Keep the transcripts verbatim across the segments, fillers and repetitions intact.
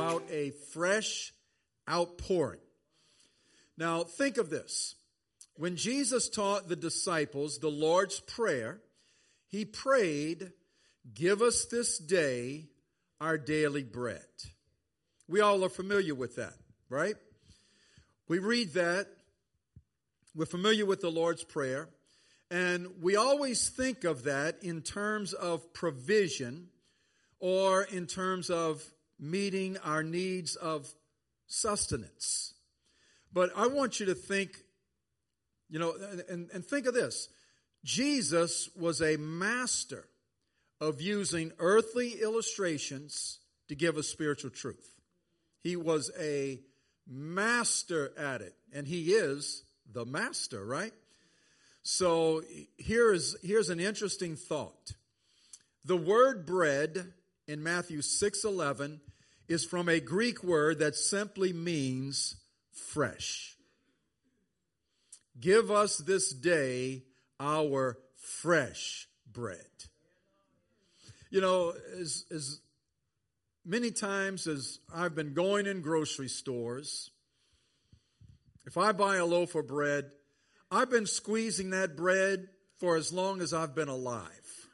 about a fresh outpouring. Now, think of this. When Jesus taught the disciples the Lord's Prayer, he prayed, "Give us this day our daily bread." We all are familiar with that, right? We read that. We're familiar with the Lord's Prayer. And we always think of that in terms of provision or in terms of meeting our needs of sustenance. But I want you to think, you know, and, and think of this. Jesus was a master of using earthly illustrations to give us spiritual truth. He was a master at it, and he is the master, right? So here's, here's an interesting thought. The word bread in Matthew six eleven is from a Greek word that simply means fresh. Give us this day our fresh bread. You know, as, as many times as I've been going in grocery stores, if I buy a loaf of bread, I've been squeezing that bread for as long as I've been alive.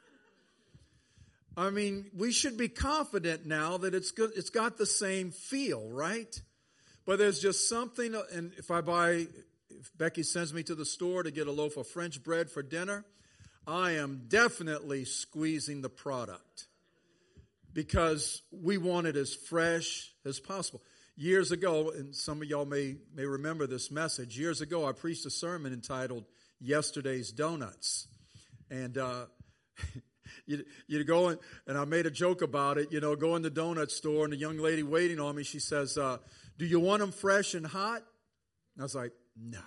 I mean, we should be confident now that it's good, it's got the same feel, right? But there's just something, and if I buy, if Becky sends me to the store to get a loaf of French bread for dinner, I am definitely squeezing the product because we want it as fresh as possible. Years ago, and some of y'all may, may remember this message, years ago I preached a sermon entitled Yesterday's Donuts. And uh, you, you go in, and I made a joke about it, you know, go in the donut store, and the young lady waiting on me, she says, uh, "Do you want them fresh and hot?" And I was like, "No.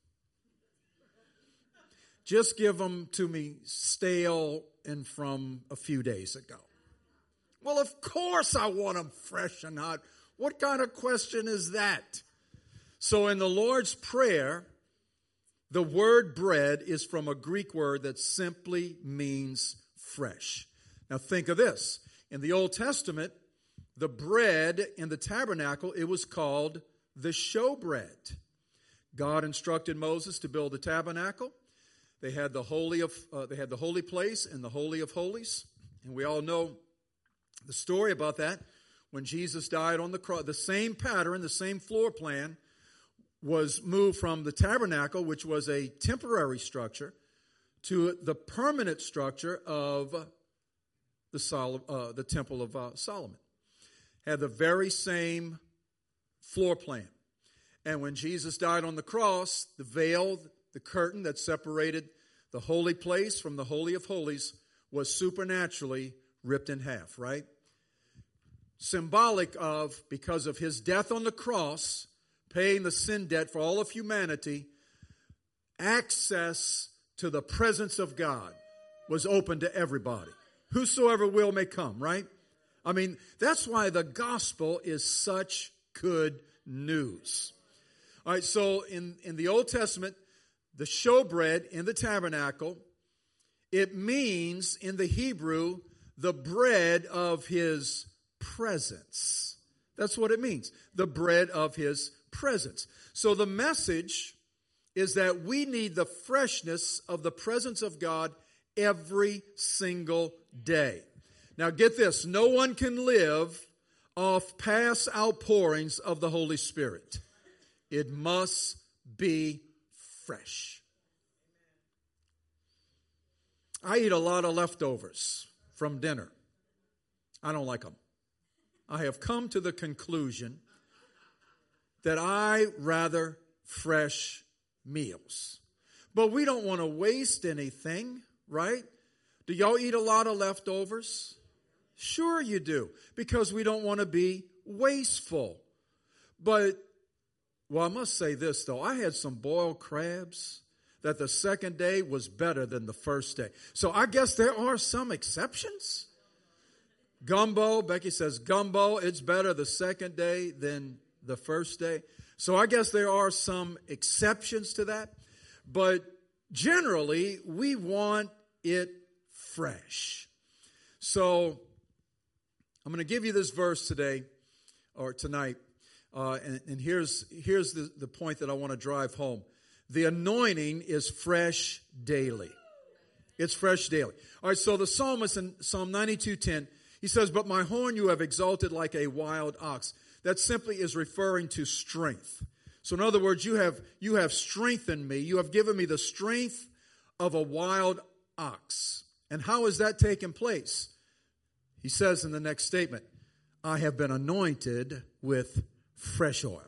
Just give them to me stale and from a few days ago." Well, of course I want them fresh and hot. What kind of question is that? So in the Lord's Prayer, the word bread is from a Greek word that simply means fresh. Now think of this. In the Old Testament, the bread in the tabernacle, it was called the showbread. God instructed Moses to build the tabernacle. They had the holy of uh, they had the holy place and the holy of holies, and we all know the story about that. When Jesus died on the cross, the same pattern, the same floor plan was moved from the tabernacle, which was a temporary structure, to the permanent structure of the Sol- uh, the Temple of uh, Solomon. Had the very same floor plan. And when Jesus died on the cross, the veil, the curtain that separated the holy place from the Holy of Holies was supernaturally ripped in half, right? Symbolic of, because of his death on the cross, paying the sin debt for all of humanity, access to the presence of God was open to everybody. Whosoever will may come, right? I mean, that's why the gospel is such good news. All right, so in, in the Old Testament, the showbread in the tabernacle, it means in the Hebrew, the bread of his presence. That's what it means. The bread of his presence. So the message is that we need the freshness of the presence of God every single day. Now get this. No one can live off past outpourings of the Holy Spirit. It must be fresh. I eat a lot of leftovers from dinner. I don't like them. I have come to the conclusion that I rather fresh meals. But we don't want to waste anything, right? Do y'all eat a lot of leftovers? Sure you do, because we don't want to be wasteful. But, well, I must say this, though. I had some boiled crabs that the second day was better than the first day. So I guess there are some exceptions. Gumbo, Becky says gumbo, it's better the second day than the first day. So I guess there are some exceptions to that. But generally, we want it fresh. So I'm going to give you this verse today. or tonight. Uh, and, and here's, here's the, the point that I want to drive home. The anointing is fresh daily. It's fresh daily. All right, so the psalmist in Psalm ninety-two ten, he says, "But my horn you have exalted like a wild ox." That simply is referring to strength. So in other words, you have, you have strengthened me. You have given me the strength of a wild ox. And how has that taken place? He says in the next statement, "I have been anointed with fresh oil."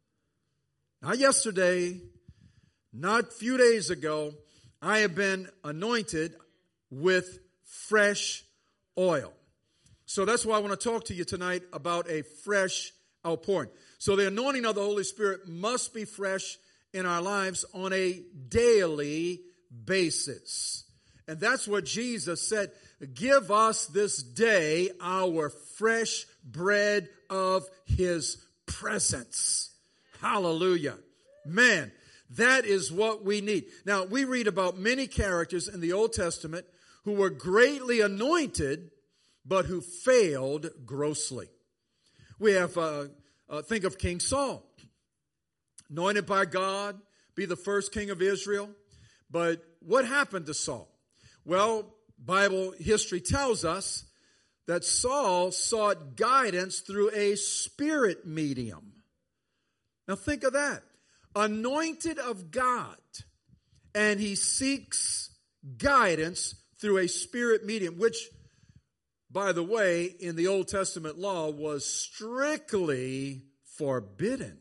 Not yesterday, not a few days ago, I have been anointed with fresh oil. So that's why I want to talk to you tonight about a fresh outpouring. So the anointing of the Holy Spirit must be fresh in our lives on a daily basis. And that's what Jesus said. Give us this day our fresh bread of His presence. Hallelujah. Man, that is what we need. Now, we read about many characters in the Old Testament who were greatly anointed, but who failed grossly. We have, uh, uh, think of King Saul, anointed by God, be the first king of Israel. But what happened to Saul? Well, Bible history tells us that Saul sought guidance through a spirit medium. Now think of that. Anointed of God, and he seeks guidance through a spirit medium, which, by the way, in the Old Testament law was strictly forbidden.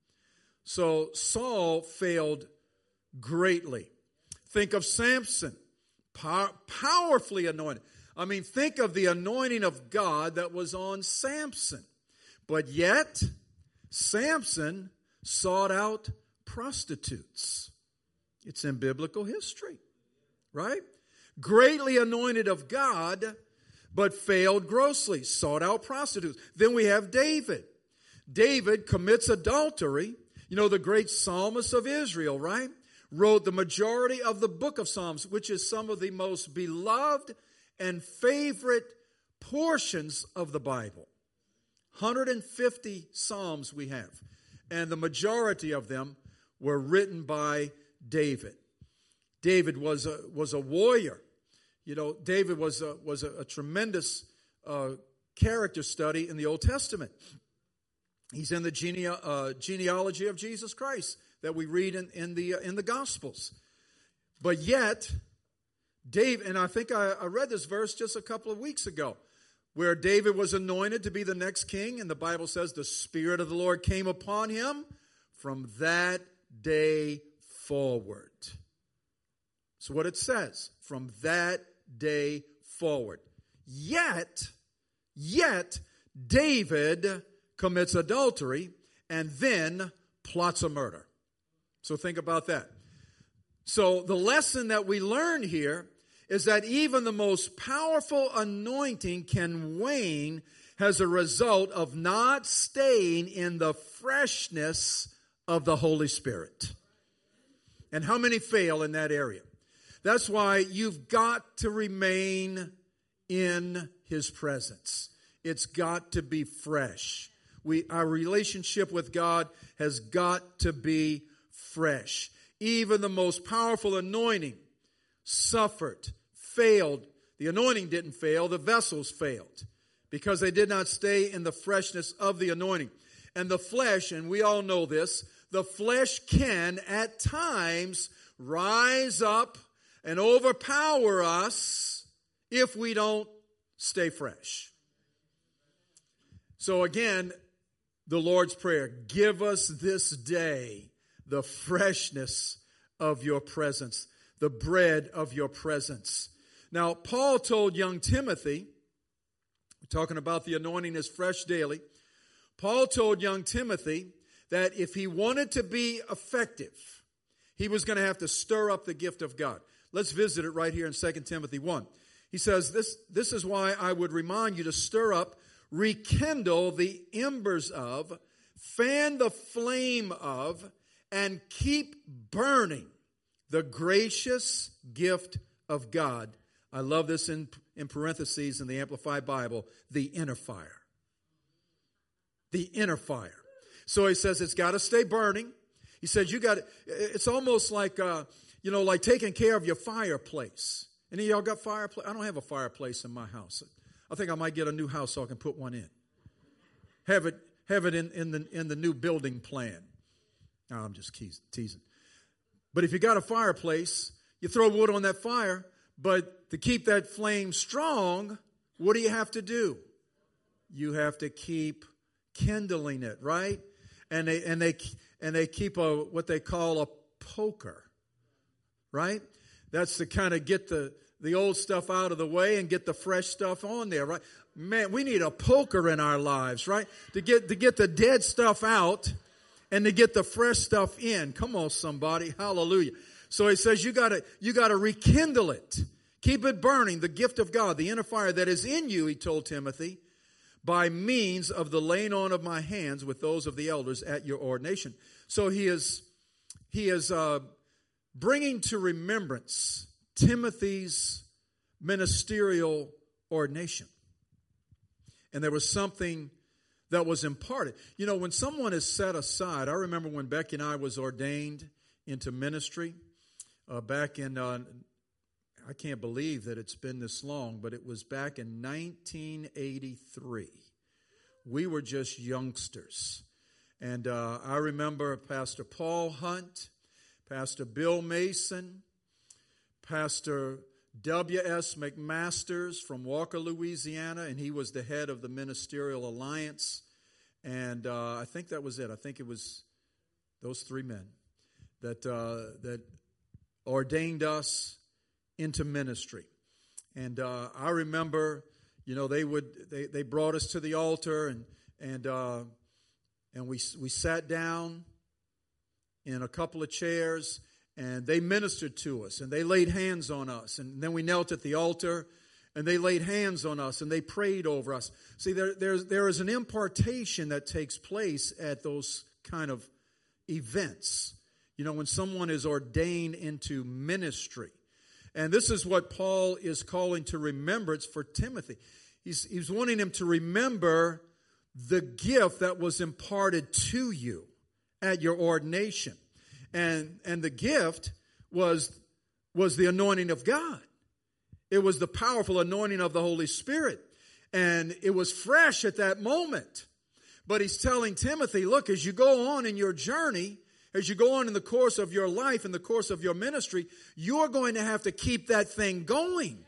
So Saul failed greatly. Think of Samson, pow- powerfully anointed. I mean, think of the anointing of God that was on Samson. But yet, Samson sought out prostitutes. It's in biblical history, right? Greatly anointed of God, but failed grossly, sought out prostitutes. Then we have David. David commits adultery. You know, the great psalmist of Israel, right? Wrote the majority of the book of Psalms, which is some of the most beloved and favorite portions of the Bible. one hundred fifty Psalms we have. And the majority of them were written by David. David was a, was a warrior. You know, David was a, was a, a tremendous uh, character study in the Old Testament. He's in the gene, uh, genealogy of Jesus Christ that we read in, in the uh, in the Gospels. But yet, David, and I think I, I read this verse just a couple of weeks ago, where David was anointed to be the next king, and the Bible says the Spirit of the Lord came upon him from that day forward. That's what it says, from that day forward. Yet, yet, David commits adultery and then plots a murder. So think about that. So the lesson that we learn here is that even the most powerful anointing can wane as a result of not staying in the freshness of the Holy Spirit. And how many fail in that area? That's why you've got to remain in His presence. It's got to be fresh. We, our relationship with God has got to be fresh. Even the most powerful anointing suffered, failed. The anointing didn't fail, the vessels failed because they did not stay in the freshness of the anointing. And the flesh, and we all know this, the flesh can at times rise up and overpower us if we don't stay fresh. So again, the Lord's Prayer, give us this day the freshness of your presence, the bread of your presence. Now, Paul told young Timothy, talking about the anointing is fresh daily, Paul told young Timothy that if he wanted to be effective, he was going to have to stir up the gift of God. Let's visit it right here in Second Timothy one. He says, this, this is why I would remind you to stir up, rekindle the embers of, fan the flame of, and keep burning the gracious gift of God. I love this in, in parentheses in the Amplified Bible, the inner fire. the inner fire. So he says it's got to stay burning. He says you got to, it's almost like, uh, you know, like taking care of your fireplace. Any of y'all got fireplace? I don't have a fireplace in my house. I think I might get a new house so I can put one in. Have it, have it in, in the in the new building plan. No, I'm just teasing. But if you got a fireplace, you throw wood on that fire, but to keep that flame strong, what do you have to do? You have to keep kindling it, right? And they and they and they keep a what they call a poker, right? That's to kind of get the the old stuff out of the way and get the fresh stuff on there, right? Man, we need a poker in our lives, right? To get to get the dead stuff out and to get the fresh stuff in. Come on, somebody. Hallelujah. So he says you gotta you gotta rekindle it. Keep it burning, the gift of God, the inner fire that is in you, he told Timothy, by means of the laying on of my hands with those of the elders at your ordination. So he is he is uh, bringing to remembrance Timothy's ministerial ordination. And there was something that was imparted. You know, when someone is set aside, I remember when Becky and I was ordained into ministry uh, back in, uh, I can't believe that it's been this long, but it was back in nineteen eighty-three. We were just youngsters. And uh, I remember Pastor Paul Hunt, Pastor Bill Mason, Pastor W S McMasters from Walker, Louisiana, and he was the head of the Ministerial Alliance. And uh, I think that was it. I think it was those three men that uh, that ordained us into ministry. And uh, I remember, you know, they would they, they brought us to the altar and and uh, and we we sat down in a couple of chairs. And they ministered to us, and they laid hands on us. And then we knelt at the altar, and they laid hands on us, and they prayed over us. See, there, there's, there is an impartation that takes place at those kind of events. You know, when someone is ordained into ministry. And this is what Paul is calling to remembrance for Timothy. He's, he's wanting him to remember the gift that was imparted to you at your ordination. And and the gift was, was the anointing of God. It was the powerful anointing of the Holy Spirit. And it was fresh at that moment. But he's telling Timothy, look, as you go on in your journey, as you go on in the course of your life, in the course of your ministry, you're going to have to keep that thing going.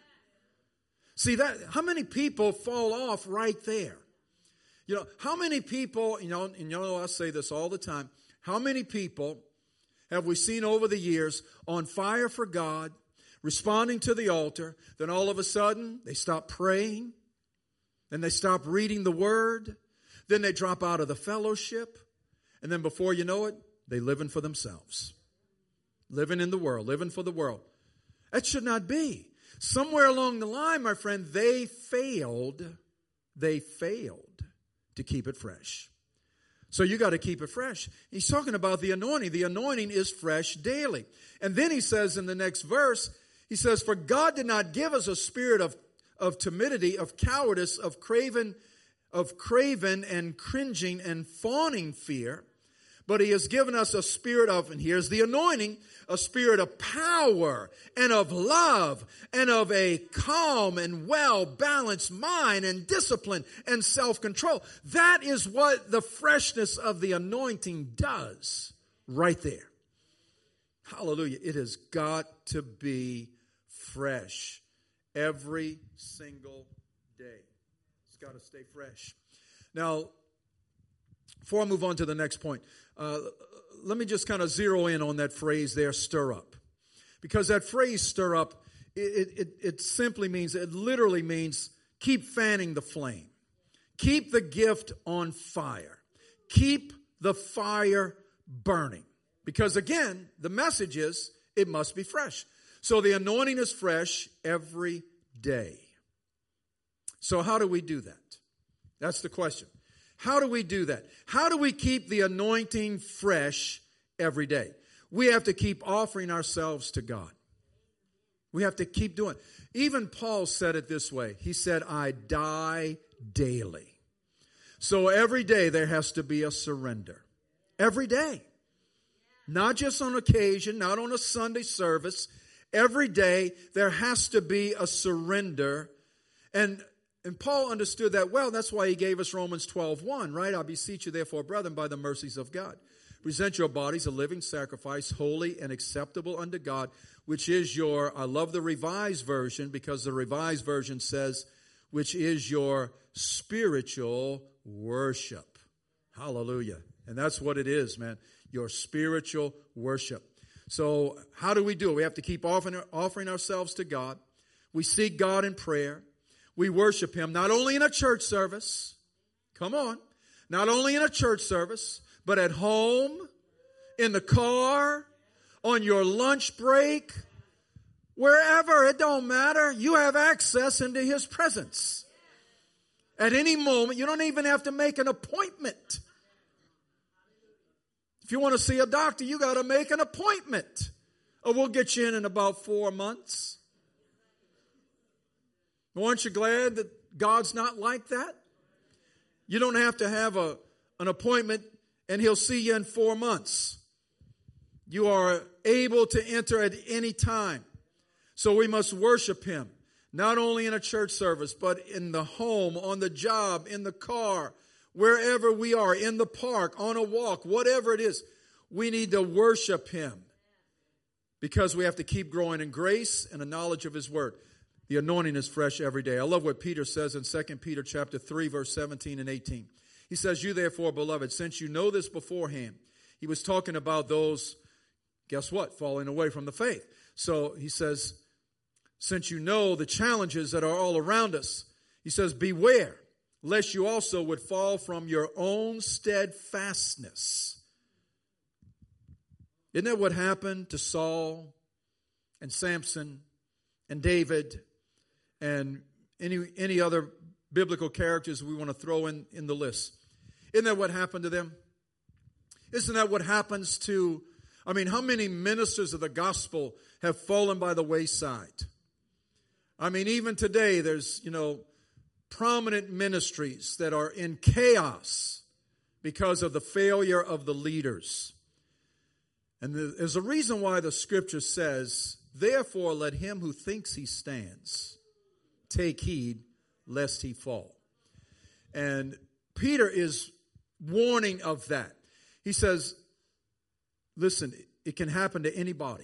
See, that how many people fall off right there? You know, how many people, you know, and you know, I say this all the time, how many people have we seen over the years on fire for God, responding to the altar, then all of a sudden they stop praying, then they stop reading the Word, then they drop out of the fellowship, and then before you know it, they living for themselves. Living in the world, living for the world. That should not be. Somewhere along the line, my friend, they failed, they failed to keep it fresh. So you got to keep it fresh. He's talking about the anointing. The anointing is fresh daily. And then he says in the next verse, he says, for God did not give us a spirit of, of timidity, of cowardice, of craven, of craven and cringing and fawning fear, but he has given us a spirit of, and here's the anointing, a spirit of power and of love and of a calm and well-balanced mind and discipline and self-control. That is what the freshness of the anointing does right there. Hallelujah. It has got to be fresh every single day. It's got to stay fresh. Now, before I move on to the next point, uh, let me just kind of zero in on that phrase there, stir up. Because that phrase, stir up, it, it, it simply means, it literally means keep fanning the flame. Keep the gift on fire. Keep the fire burning. Because again, the message is, it must be fresh. So the anointing is fresh every day. So how do we do that? That's the question. How do we do that? How do we keep the anointing fresh every day? We have to keep offering ourselves to God. We have to keep doing it. Even Paul said it this way. He said, I die daily. So every day there has to be a surrender. Every day. Not just on occasion, not on a Sunday service. Every day there has to be a surrender. And and Paul understood that well. That's why he gave us Romans twelve one, right? I beseech you therefore, brethren, by the mercies of God, present your bodies a living sacrifice, holy and acceptable unto God, which is your, I love the Revised Version because the Revised Version says, which is your spiritual worship. Hallelujah. And that's what it is, man. Your spiritual worship. So how do we do it? We have to keep offering, offering ourselves to God. We seek God in prayer. We worship Him not only in a church service, come on, not only in a church service, but at home, in the car, on your lunch break, wherever, it don't matter. You have access into His presence. At any moment, you don't even have to make an appointment. If you want to see a doctor, you got to make an appointment. Or we'll get you in in about four months. Aren't you glad that God's not like that? You don't have to have a, an appointment and He'll see you in four months. You are able to enter at any time. So we must worship Him, not only in a church service, but in the home, on the job, in the car, wherever we are, in the park, on a walk, whatever it is. We need to worship Him because we have to keep growing in grace and a knowledge of His Word. The anointing is fresh every day. I love what Peter says in Second Peter chapter three, verse seventeen and eighteen. He says, you therefore, beloved, since you know this beforehand. He was talking about those, guess what, falling away from the faith. So he says, since you know the challenges that are all around us, he says, beware, lest you also would fall from your own steadfastness. Isn't that what happened to Saul and Samson and David and any any other biblical characters we want to throw in, in the list? Isn't that what happened to them? Isn't that what happens to, I mean, how many ministers of the gospel have fallen by the wayside? I mean, even today there's, you know, prominent ministries that are in chaos because of the failure of the leaders. And there's a reason why the scripture says, therefore let him who thinks he stands take heed lest he fall. And Peter is warning of that. He says, listen, it can happen to anybody.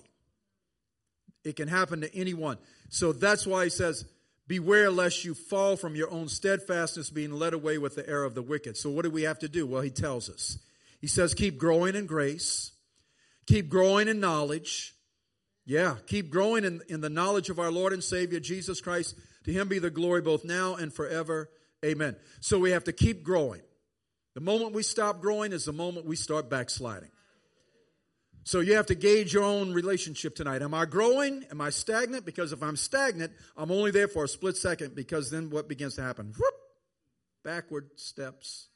It can happen to anyone. So that's why he says, beware lest you fall from your own steadfastness, being led away with the error of the wicked. So what do we have to do? Well, he tells us. He says, keep growing in grace. Keep growing in knowledge. Yeah, keep growing in, in the knowledge of our Lord and Savior, Jesus Christ. To Him be the glory both now and forever. Amen. So we have to keep growing. The moment we stop growing is the moment we start backsliding. So you have to gauge your own relationship tonight. Am I growing? Am I stagnant? Because if I'm stagnant, I'm only there for a split second, because then what begins to happen? Whoop, backward steps.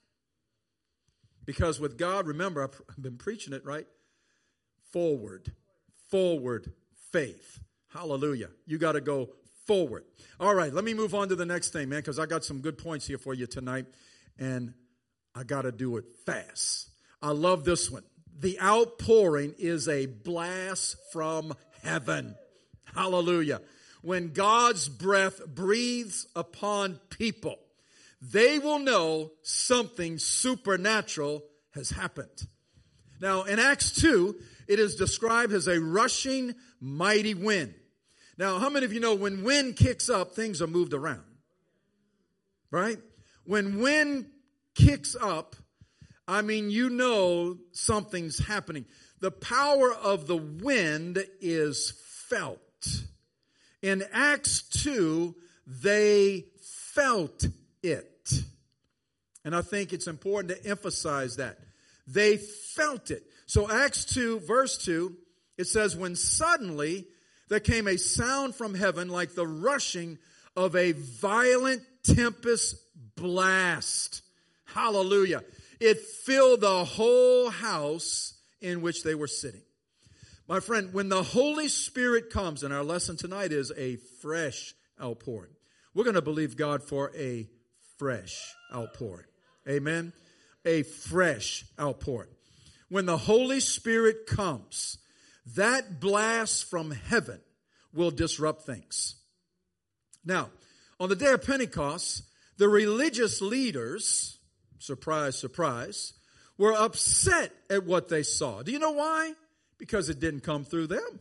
Because with God, remember, I've been preaching it, right? Forward, forward faith. Hallelujah. You got to go forward. All right, let me move on to the next thing, man, because I got some good points here for you tonight, and I got to do it fast. I love this one. The outpouring is a blast from heaven. Hallelujah. When God's breath breathes upon people, they will know something supernatural has happened. Now, in Acts two, it is described as a rushing, mighty wind. Now, how many of you know when wind kicks up, things are moved around? Right? When wind kicks up, I mean, you know something's happening. The power of the wind is felt. In Acts two, they felt it. And I think it's important to emphasize that. They felt it. So Acts two, verse two, it says, when suddenly there came a sound from heaven like the rushing of a violent tempest blast. Hallelujah. It filled the whole house in which they were sitting. My friend, when the Holy Spirit comes, and our lesson tonight is a fresh outpouring. We're going to believe God for a fresh outpouring. Amen. A fresh outpouring. When the Holy Spirit comes, that blast from heaven will disrupt things. Now, on the day of Pentecost, the religious leaders, surprise, surprise, were upset at what they saw. Do you know why? Because it didn't come through them.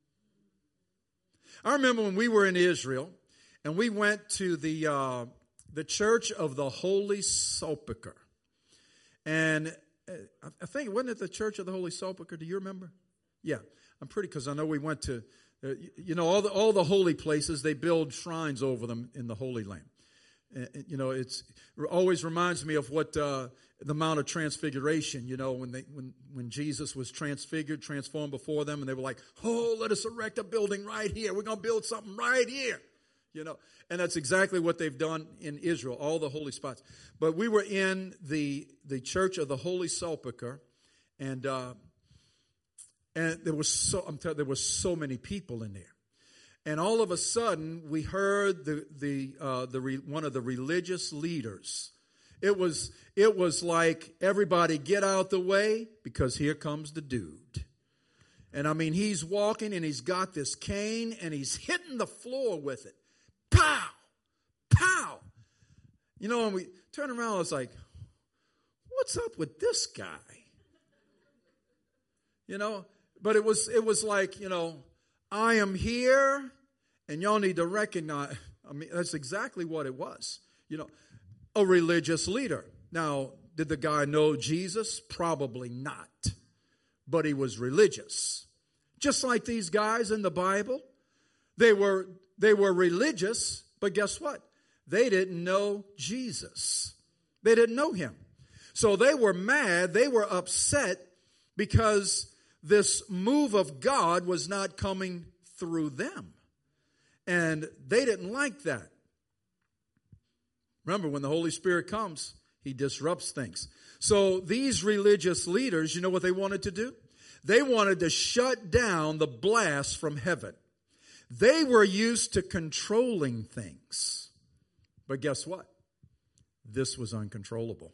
I remember when we were in Israel, and we went to the uh, the Church of the Holy Sepulchre. And I think, wasn't it the Church of the Holy Sepulchre? Do you remember? Yeah, I'm pretty, because I know we went to, uh, you know, all the, all the holy places, they build shrines over them in the Holy Land. Uh, you know, it's, it always reminds me of what uh, the Mount of Transfiguration, you know, when they when when Jesus was transfigured, transformed before them, and they were like, oh, let us erect a building right here. We're going to build something right here. You know, and that's exactly what they've done in Israel, all the holy spots. But we were in the the Church of the Holy Sepulchre, and uh, and there was so I'm telling there were so many people in there, and all of a sudden we heard the the uh, the re, one of the religious leaders. It was it was like, everybody get out the way, because here comes the dude. And I mean, he's walking and he's got this cane and he's hitting the floor with it. Pow! Pow! You know, and we turned around, I was like, what's up with this guy? You know, but it was it was like, you know, I am here and y'all need to recognize, I mean, that's exactly what it was. You know, a religious leader. Now, did the guy know Jesus? Probably not. But he was religious. Just like these guys in the Bible. They were They were religious, but guess what? They didn't know Jesus. They didn't know him. So they were mad, they were upset, because this move of God was not coming through them. And they didn't like that. Remember, when the Holy Spirit comes, he disrupts things. So these religious leaders, you know what they wanted to do? They wanted to shut down the blast from heaven. They were used to controlling things. But guess what? This was uncontrollable.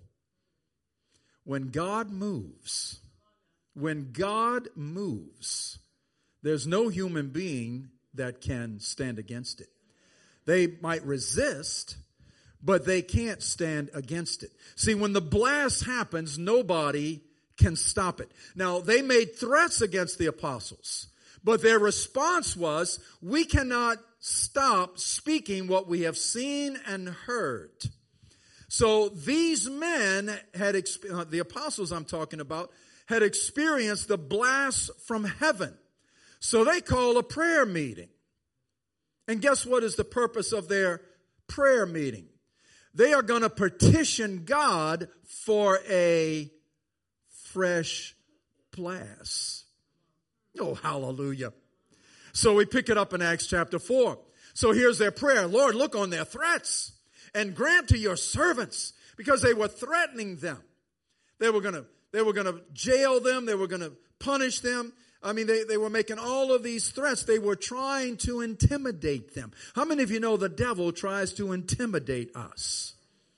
When God moves, when God moves, there's no human being that can stand against it. They might resist, but they can't stand against it. See, when the blast happens, nobody can stop it. Now, they made threats against the apostles. But their response was, we cannot stop speaking what we have seen and heard. So these men had, the apostles I'm talking about, had experienced the blast from heaven. So they call a prayer meeting. And guess what is the purpose of their prayer meeting? They are going to petition God for a fresh blast. Oh, hallelujah. So we pick it up in Acts chapter four. So here's their prayer. Lord, look on their threats and grant to your servants, because they were threatening them. They were going to, they were going to jail them. They were going to punish them. I mean, they, they were making all of these threats. They were trying to intimidate them. How many of you know the devil tries to intimidate us?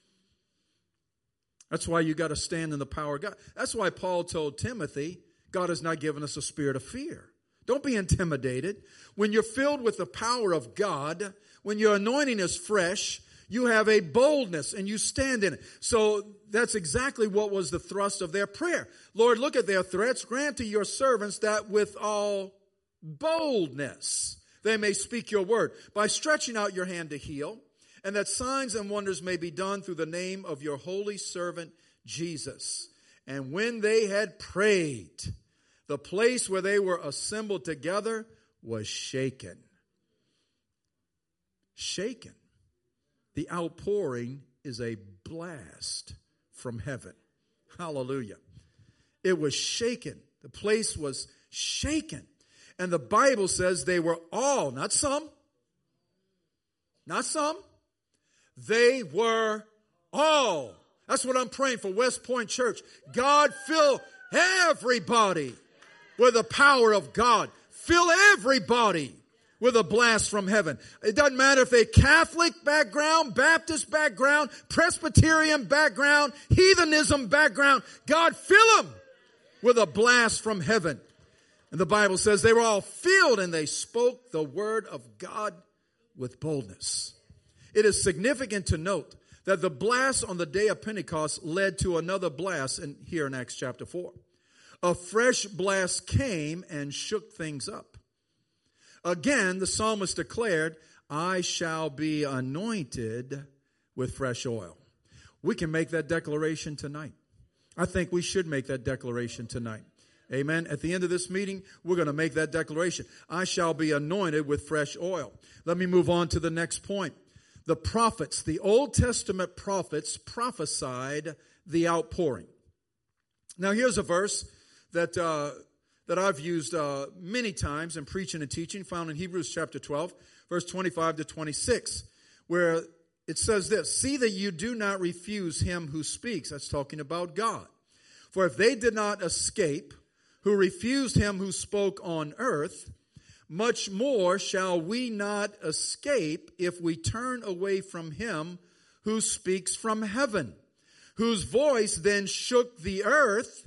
That's why you got to stand in the power of God. That's why Paul told Timothy, God has not given us a spirit of fear. Don't be intimidated. When you're filled with the power of God, when your anointing is fresh, you have a boldness and you stand in it. So that's exactly what was the thrust of their prayer. Lord, look at their threats. Grant to your servants that with all boldness they may speak your word, by stretching out your hand to heal, and that signs and wonders may be done through the name of your holy servant Jesus. And when they had prayed, the place where they were assembled together was shaken. Shaken. The outpouring is a blast from heaven. Hallelujah. It was shaken. The place was shaken. And the Bible says they were all, not some, not some, they were all. That's what I'm praying for West Point Church. God, fill everybody with the power of God. Fill everybody with a blast from heaven. It doesn't matter if they're Catholic background, Baptist background, Presbyterian background, heathenism background. God, fill them with a blast from heaven. And the Bible says they were all filled and they spoke the word of God with boldness. It is significant to note that the blast on the day of Pentecost led to another blast in, here in Acts chapter four. A fresh blast came and shook things up. Again, the psalmist declared, I shall be anointed with fresh oil. We can make that declaration tonight. I think we should make that declaration tonight. Amen. At the end of this meeting, we're going to make that declaration. I shall be anointed with fresh oil. Let me move on to the next point. The prophets, the Old Testament prophets prophesied the outpouring. Now here's a verse that uh, that I've used uh, many times in preaching and teaching, found in Hebrews chapter twelve, verse twenty-five to twenty-six, where it says this, see that you do not refuse him who speaks. That's talking about God. For if they did not escape, who refused him who spoke on earth, much more shall we not escape if we turn away from him who speaks from heaven, whose voice then shook the earth.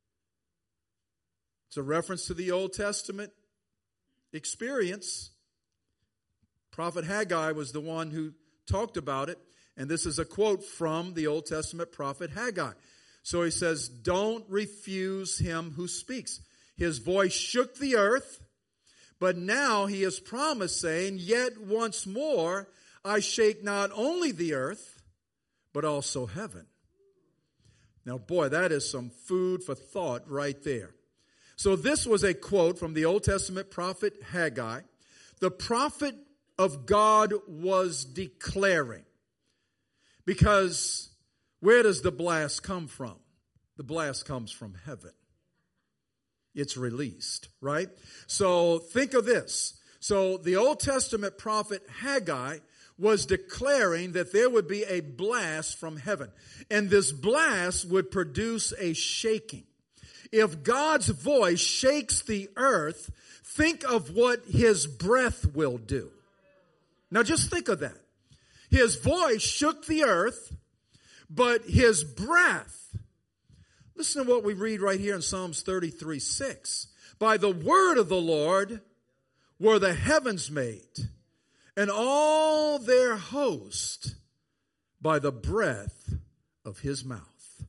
It's a reference to the Old Testament experience. Prophet Haggai was the one who talked about it, and this is a quote from the Old Testament prophet Haggai. So he says, don't refuse him who speaks. His voice shook the earth, but now he has promised, saying, yet once more I shake not only the earth, but also heaven. Now, boy, that is some food for thought right there. So this was a quote from the Old Testament prophet Haggai. The prophet of God was declaring. Because where does the blast come from? The blast comes from heaven. It's released, right? So think of this. So the Old Testament prophet Haggai was declaring that there would be a blast from heaven. And this blast would produce a shaking. If God's voice shakes the earth, think of what his breath will do. Now just think of that. His voice shook the earth, but his breath. Listen to what we read right here in Psalms thirty-three six. By the word of the Lord were the heavens made, and all their host by the breath of his mouth.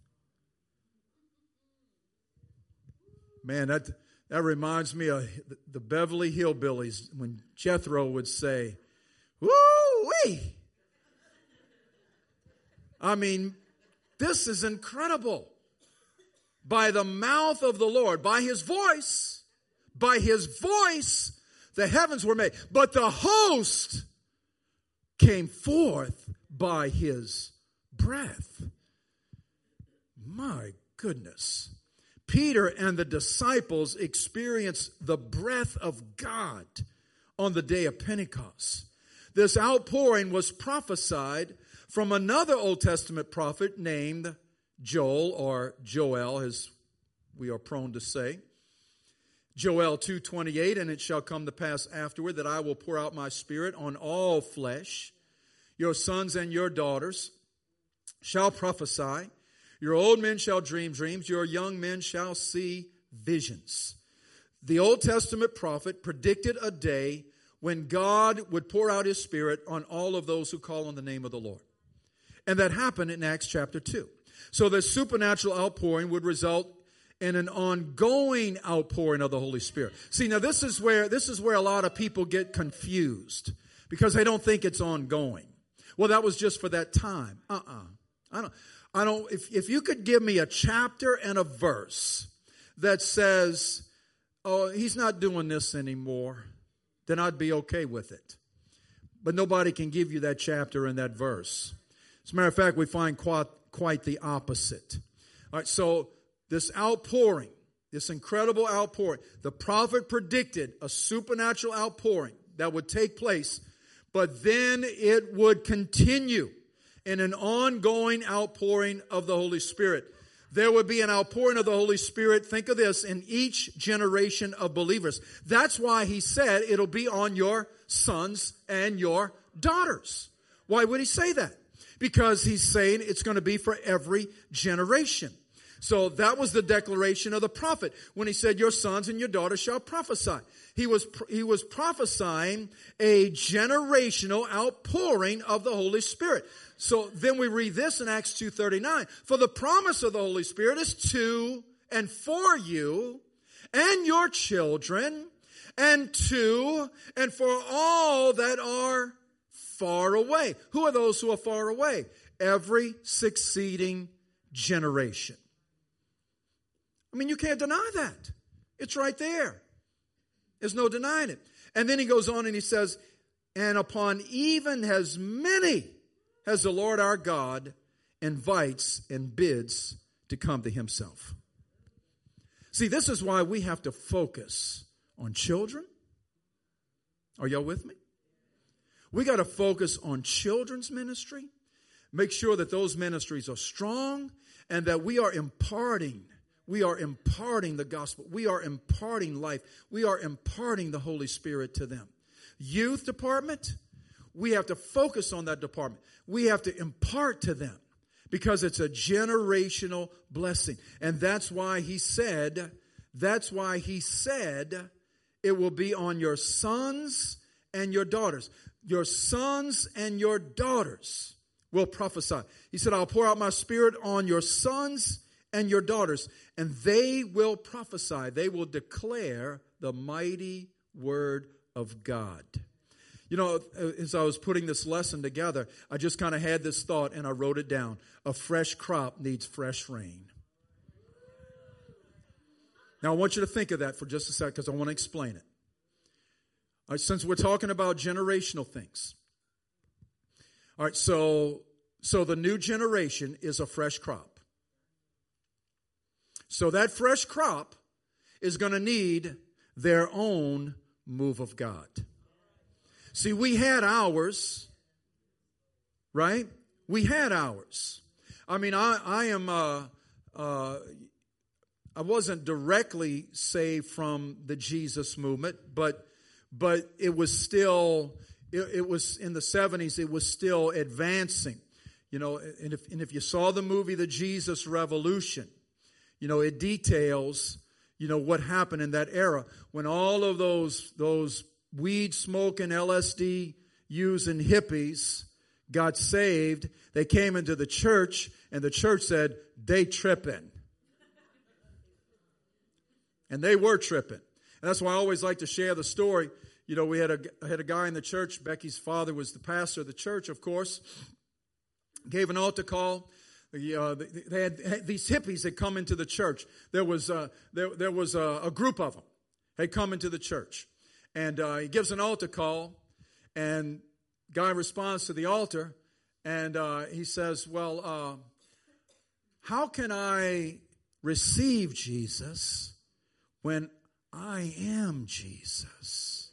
Man, that, that reminds me of the Beverly Hillbillies when Jethro would say, woo-wee. I mean, this is incredible. By the mouth of the Lord, by his voice, by his voice, the heavens were made. But the host came forth by his breath. My goodness. Peter and the disciples experienced the breath of God on the day of Pentecost. This outpouring was prophesied from another Old Testament prophet named Joel, or Joel, as we are prone to say. Joel two twenty-eight, and it shall come to pass afterward that I will pour out my spirit on all flesh. Your sons and your daughters shall prophesy. Your old men shall dream dreams. Your young men shall see visions. The Old Testament prophet predicted a day when God would pour out his spirit on all of those who call on the name of the Lord. And that happened in Acts chapter two. So the supernatural outpouring would result in an ongoing outpouring of the Holy Spirit. See, now this is where this is where a lot of people get confused because they don't think it's ongoing. Well, that was just for that time. Uh-uh. I don't I don't if if you could give me a chapter and a verse that says, "Oh, he's not doing this anymore," then I'd be okay with it. But nobody can give you that chapter and that verse. As a matter of fact, we find quite quite the opposite. All right, so this outpouring, this incredible outpouring, the prophet predicted a supernatural outpouring that would take place, but then it would continue in an ongoing outpouring of the Holy Spirit. there would be an outpouring of the Holy Spirit, think of this, in each generation of believers. That's why he said it'll be on your sons and your daughters. Why would he say that? Because he's saying it's going to be for every generation. So that was the declaration of the prophet when he said, your sons and your daughters shall prophesy. He was, he was prophesying a generational outpouring of the Holy Spirit. So then we read this in Acts two thirty-nine. For the promise of the Holy Spirit is to and for you and your children and to and for all that are far away. Who are those who are far away? Every succeeding generation. I mean, you can't deny that. It's right there. There's no denying it. And then he goes on and he says, and upon even as many as the Lord our God invites and bids to come to himself. See, this is why we have to focus on children. Are y'all with me? We got to focus on children's ministry. Make sure that those ministries are strong and that we are imparting We are imparting the gospel. We are imparting life. We are imparting the Holy Spirit to them. Youth department, we have to focus on that department. We have to impart to them because it's a generational blessing. And that's why he said, that's why he said it will be on your sons and your daughters. Your sons and your daughters will prophesy. He said, I'll pour out my spirit on your sons and your daughters, and they will prophesy. They will declare the mighty word of God. You know, as I was putting this lesson together, I just kind of had this thought and I wrote it down. A fresh crop needs fresh rain. Now, I want you to think of that for just a second because I want to explain it. All right, since we're talking about generational things. All right, so, so the new generation is a fresh crop. So that fresh crop is going to need their own move of God. See, we had ours, right? We had ours. I mean, I, I am, uh, uh, I wasn't directly saved from the Jesus movement, but, but it was still, it, it was in the seventies, it was still advancing. You know, and if, and if you saw the movie, The Jesus Revolution, you know, it details, you know, what happened in that era when all of those, those weed smoking, L S D using hippies got saved. They came into the church and the church said, they tripping. And they were tripping. And that's why I always like to share the story. You know, we had a, had a guy in the church. Becky's father was the pastor of the church, of course. Gave an altar call. Uh, they had, had these hippies had come into the church. There was uh, there there was a, a group of them had come into the church, and uh, he gives an altar call, and guy responds to the altar, and uh, he says, "Well, uh, how can I receive Jesus when I am Jesus?"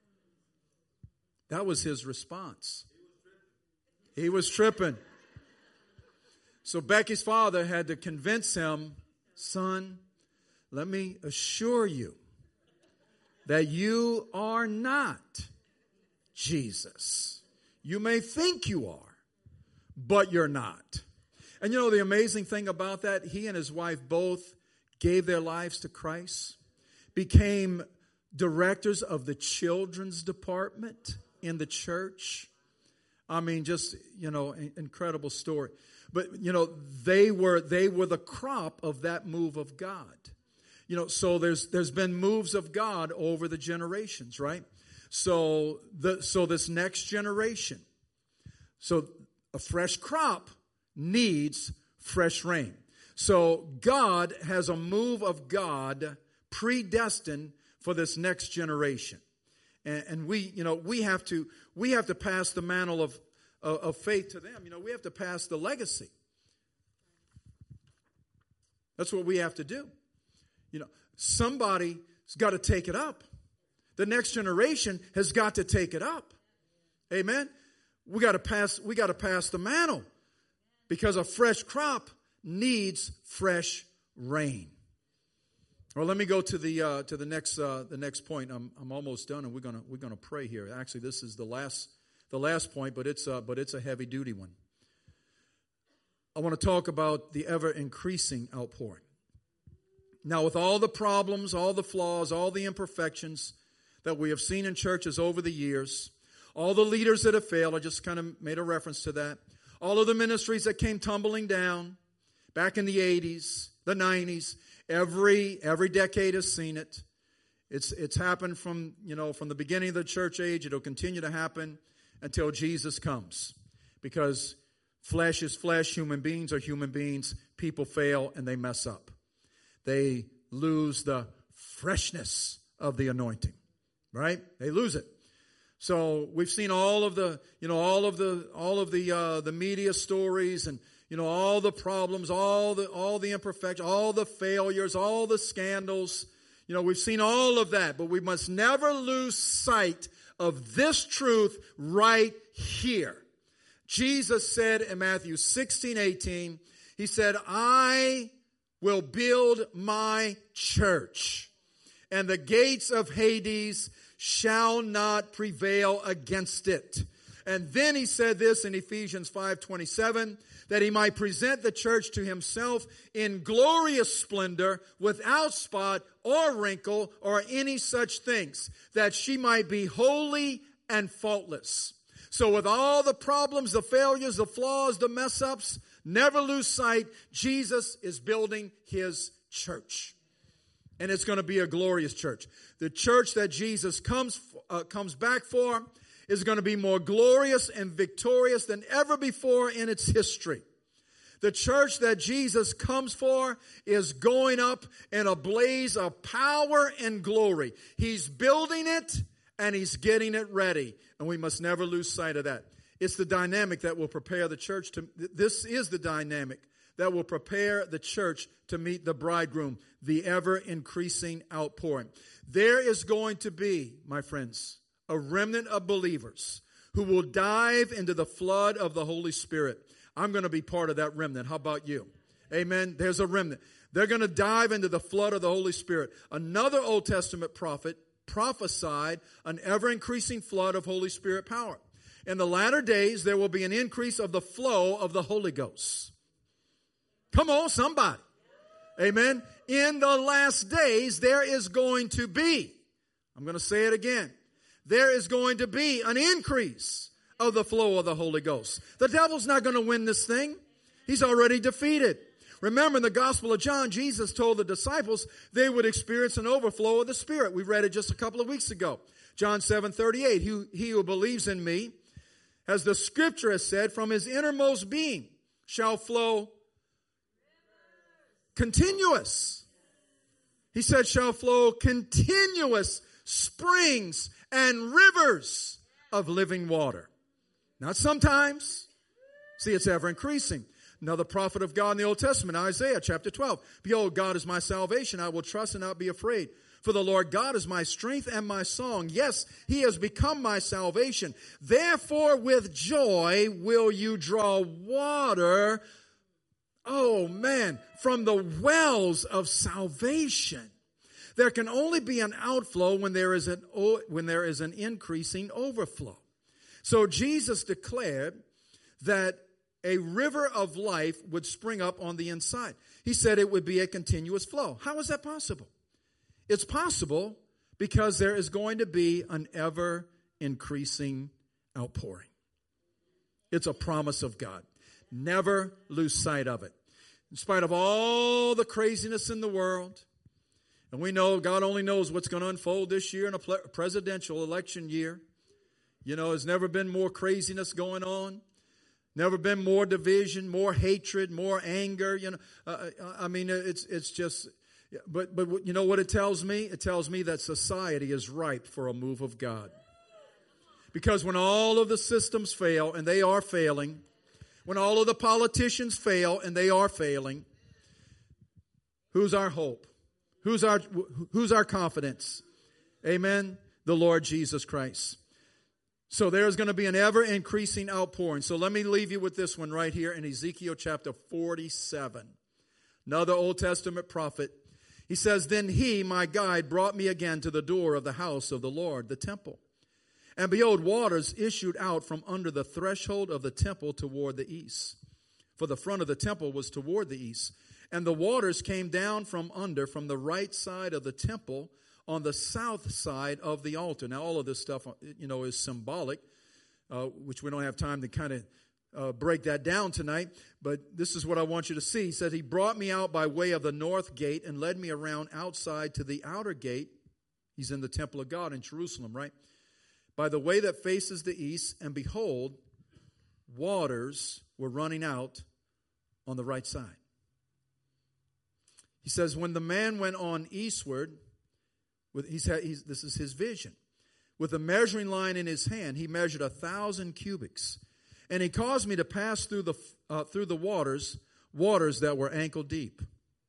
That was his response. He was tripping. So Becky's father had to convince him, son, let me assure you that you are not Jesus. You may think you are, but you're not. And you know the amazing thing about that, he and his wife both gave their lives to Christ, became directors of the children's department in the church. I mean, just, you know, incredible story. But, you know, they were they were the crop of that move of God. You know, so there's there's been moves of God over the generations, right? So the so this next generation, so a fresh crop needs fresh rain. So God has a move of God predestined for this next generation. And, and we, you know, we have to we have to pass the mantle of of faith to them. You know, we have to pass the legacy. That's what we have to do. You know, somebody's got to take it up. The next generation has got to take it up. Amen. We got to pass, we got to pass the mantle because a fresh crop needs fresh rain. Well, let me go to the uh, to the next uh, the next point. I'm I'm almost done, and we're gonna we're gonna pray here. Actually, this is the last the last point, but it's uh, but it's a heavy duty one. I want to talk about the ever increasing outpouring. Now, with all the problems, all the flaws, all the imperfections that we have seen in churches over the years, all the leaders that have failed, I just kind of made a reference to that. All of the ministries that came tumbling down back in the eighties, the nineties, every every decade has seen it. It's it's happened from, you know, from the beginning of the church age. It'll continue to happen until Jesus comes. Because flesh is flesh, human beings are human beings. People fail and they mess up. They lose the freshness of the anointing, right? They lose it. So we've seen all of the, you know, all of the, all of the, uh, the media stories and, you know, all the problems, all the, all the imperfections, all the failures, all the scandals. You know, we've seen all of that, but we must never lose sight of this truth right here. Jesus said in Matthew sixteen eighteen, he said, I will build my church, and the gates of Hades shall not prevail against it. And then he said this in Ephesians five twenty-seven, that he might present the church to himself in glorious splendor, without spot or wrinkle or any such things, that she might be holy and faultless. So with all the problems, the failures, the flaws, the mess-ups, never lose sight, Jesus is building his church. And it's going to be a glorious church. The church that Jesus comes uh, comes back for is going to be more glorious and victorious than ever before in its history. The church that Jesus comes for is going up in a blaze of power and glory. He's building it and he's getting it ready. And we must never lose sight of that. It's the dynamic that will prepare the church to, this is the dynamic that will prepare the church to meet the bridegroom, the ever-increasing outpouring. There is going to be, my friends, a remnant of believers who will dive into the flood of the Holy Spirit. I'm going to be part of that remnant. How about you? Amen. There's a remnant. They're going to dive into the flood of the Holy Spirit. Another Old Testament prophet prophesied an ever-increasing flood of Holy Spirit power. In the latter days, there will be an increase of the flow of the Holy Ghost. Come on, somebody. Amen. In the last days, there is going to be, I'm going to say it again, there is going to be an increase of the flow of the Holy Ghost. The devil's not going to win this thing. He's already defeated. Remember in the Gospel of John, Jesus told the disciples they would experience an overflow of the Spirit. We read it just a couple of weeks ago. John seven thirty-eight, he, he who believes in me, as the Scripture has said, from his innermost being shall flow continuous. He said shall flow continuous springs and rivers of living water. Not sometimes. See, it's ever increasing. Another prophet of God in the Old Testament, Isaiah chapter twelve. Behold, God is my salvation. I will trust and not be afraid. For the Lord God is my strength and my song. Yes, he has become my salvation. Therefore, with joy will you draw water, oh man, from the wells of salvation. There can only be an outflow when there is an, when there is an increasing overflow. So Jesus declared that a river of life would spring up on the inside. He said it would be a continuous flow. How is that possible? It's possible because there is going to be an ever-increasing outpouring. It's a promise of God. Never lose sight of it. In spite of all the craziness in the world, and we know God only knows what's going to unfold this year in a presidential election year. You know, there's never been more craziness going on. Never been more division, more hatred, more anger. You know, uh, I mean, it's it's just. But but you know what it tells me? It tells me that society is ripe for a move of God. Because when all of the systems fail, and they are failing, when all of the politicians fail, and they are failing, who's our hope? Who's our who's our confidence? Amen. The Lord Jesus Christ. So there's going to be an ever-increasing outpouring. So let me leave you with this one right here in Ezekiel chapter forty-seven. Another Old Testament prophet. He says, "Then he, my guide, brought me again to the door of the house of the Lord, the temple. And behold, waters issued out from under the threshold of the temple toward the east. For the front of the temple was toward the east. And the waters came down from under, from the right side of the temple, on the south side of the altar." Now, all of this stuff, you know, is symbolic, uh, which we don't have time to kind of uh, break that down tonight. But this is what I want you to see. He said, "He brought me out by way of the north gate and led me around outside to the outer gate." He's in the temple of God in Jerusalem, right? "By the way that faces the east, and behold, waters were running out on the right side." He says, when the man went on eastward, with he's, he's, this is his vision, with a measuring line in his hand, he measured a thousand cubits. And he caused me to pass through the uh, through the waters, waters that were ankle deep.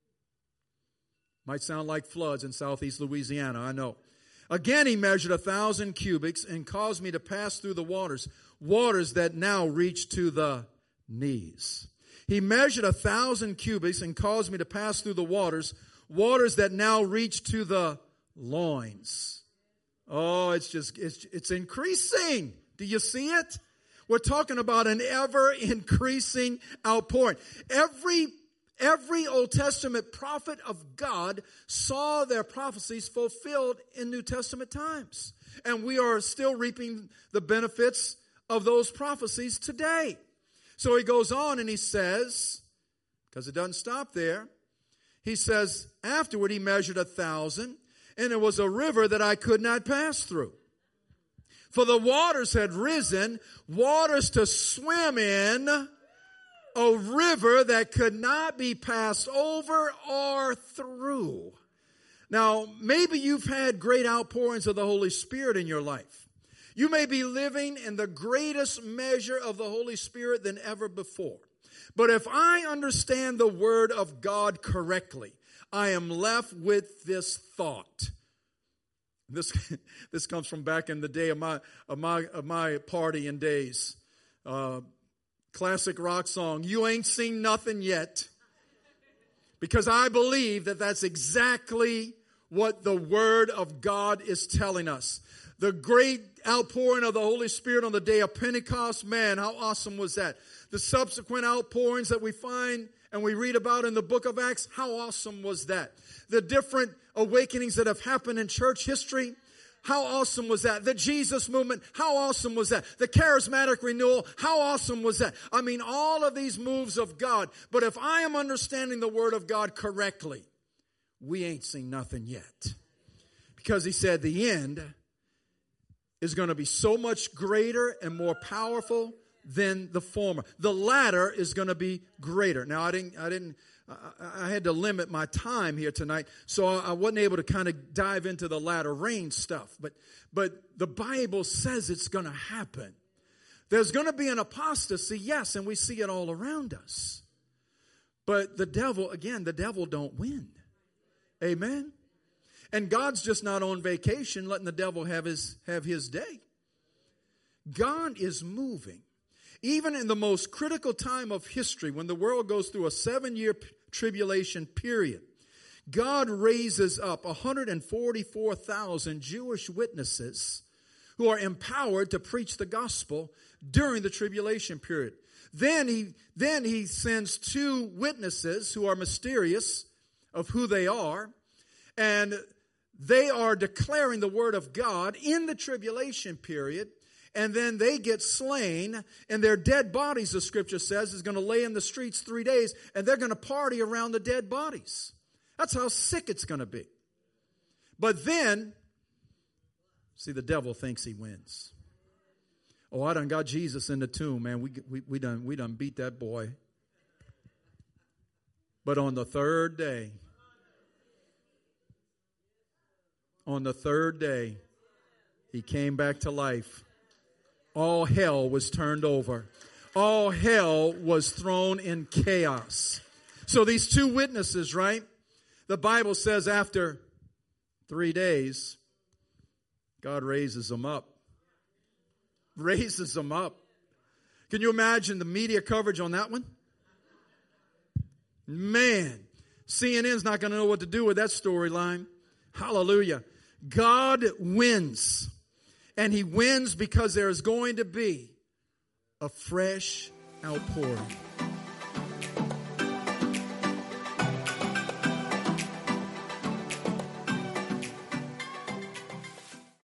Might sound like floods in southeast Louisiana, I know. "Again he measured a thousand cubits and caused me to pass through the waters, waters that now reach to the knees. He measured a thousand cubits and caused me to pass through the waters, waters that now reach to the loins." Oh, it's just, it's, it's increasing. Do you see it? We're talking about an ever-increasing outpouring. Every, every Old Testament prophet of God saw their prophecies fulfilled in New Testament times. And we are still reaping the benefits of those prophecies today. So he goes on and he says, because it doesn't stop there, he says, "Afterward he measured a thousand, and it was a river that I could not pass through. For the waters had risen, waters to swim in, a river that could not be passed over or through." Now, maybe you've had great outpourings of the Holy Spirit in your life. You may be living in the greatest measure of the Holy Spirit than ever before. But if I understand the Word of God correctly, I am left with this thought. This, this comes from back in the day of my, of my, of my partying days. Uh, classic rock song, "You Ain't Seen Nothing Yet." Because I believe that that's exactly what the Word of God is telling us. The great outpouring of the Holy Spirit on the day of Pentecost, man, how awesome was that? The subsequent outpourings that we find and we read about in the book of Acts, how awesome was that? The different awakenings that have happened in church history, how awesome was that? The Jesus movement, how awesome was that? The charismatic renewal, how awesome was that? I mean, all of these moves of God. But if I am understanding the Word of God correctly, we ain't seen nothing yet. Because he said the end is going to be so much greater and more powerful than the former. The latter is going to be greater. Now, I didn't, I didn't, I, I had to limit my time here tonight, so I, I wasn't able to kind of dive into the latter rain stuff. But, but the Bible says it's going to happen. There's going to be an apostasy, yes, and we see it all around us. But the devil, again, the devil don't win. Amen. And God's just not on vacation letting the devil have his, have his day. God is moving. Even in the most critical time of history, when the world goes through a seven-year p- tribulation period, God raises up one hundred forty-four thousand Jewish witnesses who are empowered to preach the gospel during the tribulation period. Then he, then he sends two witnesses who are mysterious of who they are, and they are declaring the word of God in the tribulation period, and then they get slain, and their dead bodies, the scripture says, is going to lay in the streets three days, and they're going to party around the dead bodies. That's how sick it's going to be. But then, see, the devil thinks he wins. Oh, I done got Jesus in the tomb, man. We, we, we, done, we done beat that boy. But on the third day, on the third day, he came back to life. All hell was turned over. All hell was thrown in chaos. So these two witnesses, right? The Bible says after three days, God raises them up. raises them up. Can you imagine the media coverage on that one? Man, C N N's not going to know what to do with that storyline. Hallelujah. God wins. And he wins because there is going to be a fresh outpouring.